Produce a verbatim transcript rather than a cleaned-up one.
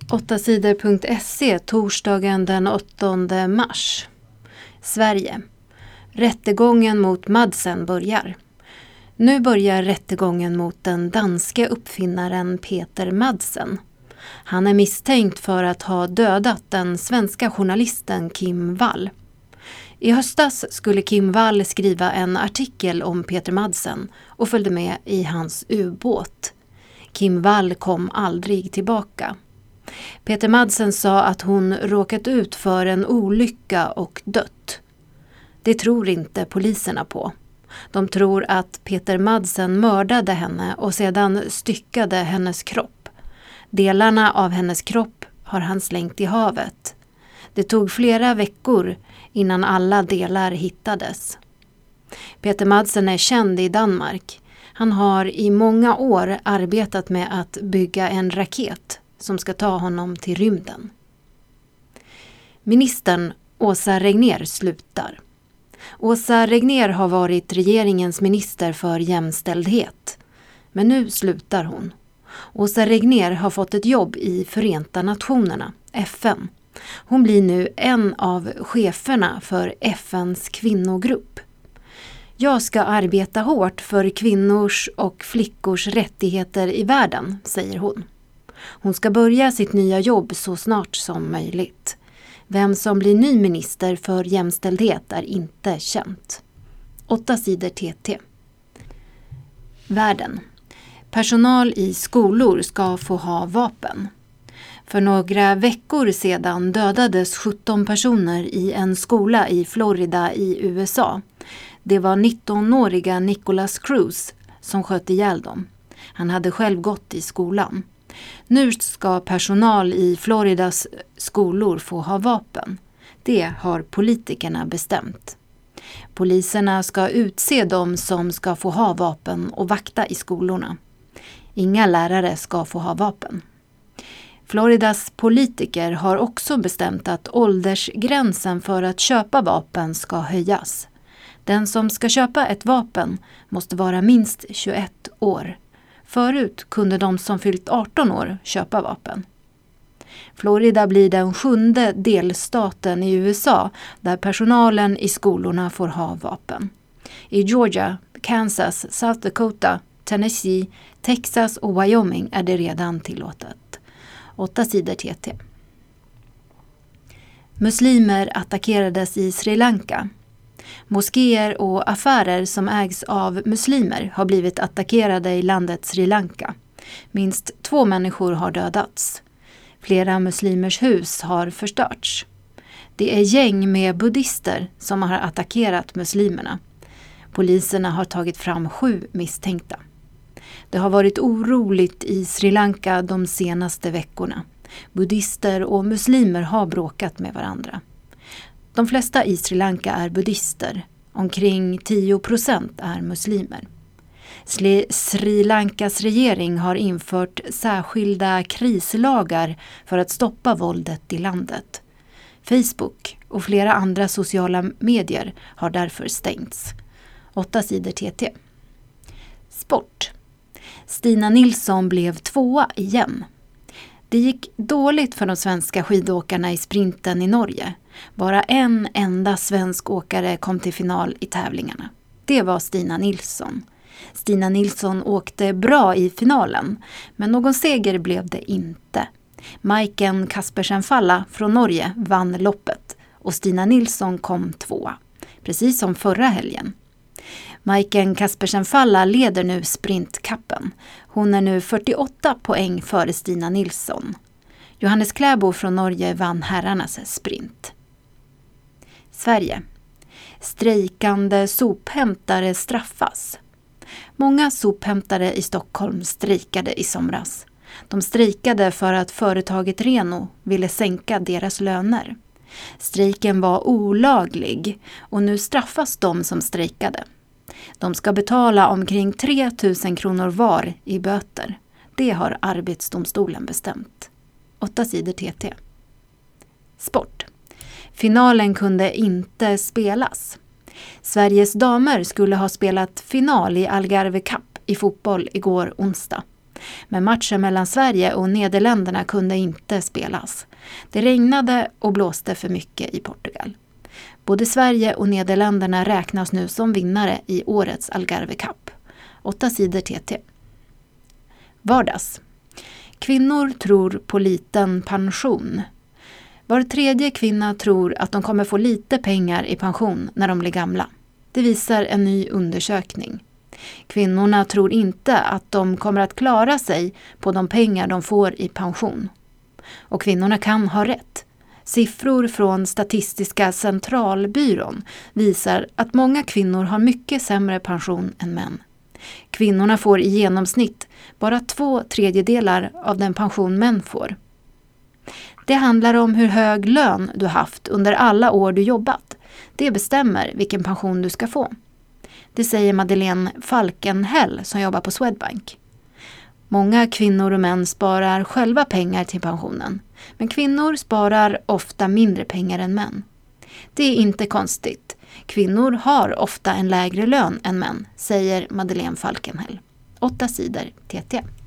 åtta sidor punkt se torsdagen den åttonde mars. Sverige. Rättegången mot Madsen börjar. Nu börjar rättegången mot den danska uppfinnaren Peter Madsen. Han är misstänkt för att ha dödat den svenska journalisten Kim Wall. I höstas skulle Kim Wall skriva en artikel om Peter Madsen och följde med i hans ubåt. Kim Wall kom aldrig tillbaka. Peter Madsen sa att hon råkat ut för en olycka och dött. Det tror inte poliserna på. De tror att Peter Madsen mördade henne och sedan styckade hennes kropp. Delarna av hennes kropp har han slängt i havet. Det tog flera veckor innan alla delar hittades. Peter Madsen är känd i Danmark. Han har i många år arbetat med att bygga en raket som ska ta honom till rymden. Ministern Åsa Regnér slutar. Åsa Regnér har varit regeringens minister för jämställdhet. Men nu slutar hon. Åsa Regnér har fått ett jobb i Förenta nationerna, F N. Hon blir nu en av cheferna för F N:s kvinnogrupp. Jag ska arbeta hårt för kvinnors och flickors rättigheter i världen, säger hon. Hon ska börja sitt nya jobb så snart som möjligt. Vem som blir ny minister för jämställdhet är inte känt. åtta sidor T T. Världen. Personal i skolor ska få ha vapen. För några veckor sedan dödades sjutton personer i en skola i Florida i U S A. Det var nittonåriga Nicholas Cruz som sköt ihjäl dem. Han hade själv gått i skolan. Nu ska personal i Floridas skolor få ha vapen. Det har politikerna bestämt. Poliserna ska utse dem som ska få ha vapen och vakta i skolorna. Inga lärare ska få ha vapen. Floridas politiker har också bestämt att åldersgränsen för att köpa vapen ska höjas. Den som ska köpa ett vapen måste vara minst tjugoett år. Förut kunde de som fyllt arton år köpa vapen. Florida blir den sjunde delstaten i U S A där personalen i skolorna får ha vapen. I Georgia, Kansas, South Dakota, Tennessee, Texas och Wyoming är det redan tillåtet. åtta sidor T T. Muslimer attackerades i Sri Lanka. Moskéer och affärer som ägs av muslimer har blivit attackerade i landet Sri Lanka. Minst två människor har dödats. Flera muslimers hus har förstörts. Det är gäng med buddister som har attackerat muslimerna. Poliserna har tagit fram sju misstänkta. Det har varit oroligt i Sri Lanka de senaste veckorna. Buddister och muslimer har bråkat med varandra. De flesta i Sri Lanka är buddister. Omkring tio procent är muslimer. Sri Lankas regering har infört särskilda krislagar för att stoppa våldet i landet. Facebook och flera andra sociala medier har därför stängts. åtta sidor T T. Sport. Stina Nilsson blev tvåa igen. Det gick dåligt för de svenska skidåkarna i sprinten i Norge. Bara en enda svensk åkare kom till final i tävlingarna. Det var Stina Nilsson. Stina Nilsson åkte bra i finalen, men någon seger blev det inte. Maiken Kaspersen Falla från Norge vann loppet och Stina Nilsson kom tvåa, precis som förra helgen. Maiken Kaspersen Falla leder nu sprintkappen. Hon är nu fyrtioåtta poäng före Stina Nilsson. Johannes Kläbo från Norge vann herrarnas sprint. Sverige. Strejkande sophämtare straffas. Många sophämtare i Stockholm strejkade i somras. De strejkade för att företaget Reno ville sänka deras löner. Strejken var olaglig och nu straffas de som strejkade. De ska betala omkring tre tusen kronor var i böter. Det har Arbetsdomstolen bestämt. åtta sidor T T. Sport. Finalen kunde inte spelas. Sveriges damer skulle ha spelat final i Algarve Cup i fotboll igår onsdag. Men matchen mellan Sverige och Nederländerna kunde inte spelas. Det regnade och blåste för mycket i Portugal. Både Sverige och Nederländerna räknas nu som vinnare i årets Algarve Cup. Åtta sidor T T. Vardags. Kvinnor tror på liten pension. Var tredje kvinna tror att de kommer få lite pengar i pension när de blir gamla. Det visar en ny undersökning. Kvinnorna tror inte att de kommer att klara sig på de pengar de får i pension. Och kvinnorna kan ha rätt. Siffror från Statistiska centralbyrån visar att många kvinnor har mycket sämre pension än män. Kvinnorna får i genomsnitt bara två tredjedelar av den pension män får. Det handlar om hur hög lön du haft under alla år du jobbat. Det bestämmer vilken pension du ska få. Det säger Madeleine Falkenhäll som jobbar på Swedbank. Många kvinnor och män sparar själva pengar till pensionen. Men kvinnor sparar ofta mindre pengar än män. Det är inte konstigt. Kvinnor har ofta en lägre lön än män, säger Madeleine Falkenhäll. Åtta sidor T T.